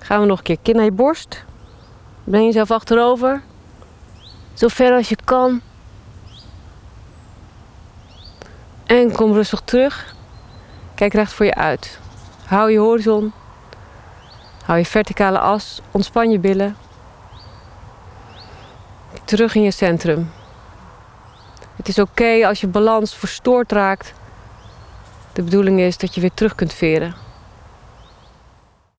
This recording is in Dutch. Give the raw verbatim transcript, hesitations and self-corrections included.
Gaan we nog een keer. Kin naar je borst. Breng jezelf achterover. Zo ver als je kan. En kom rustig terug. Kijk recht voor je uit. Hou je horizon. Hou je verticale as. Ontspan je billen. Terug in je centrum. Het is oké als je balans verstoord raakt. De bedoeling is dat je weer terug kunt veren.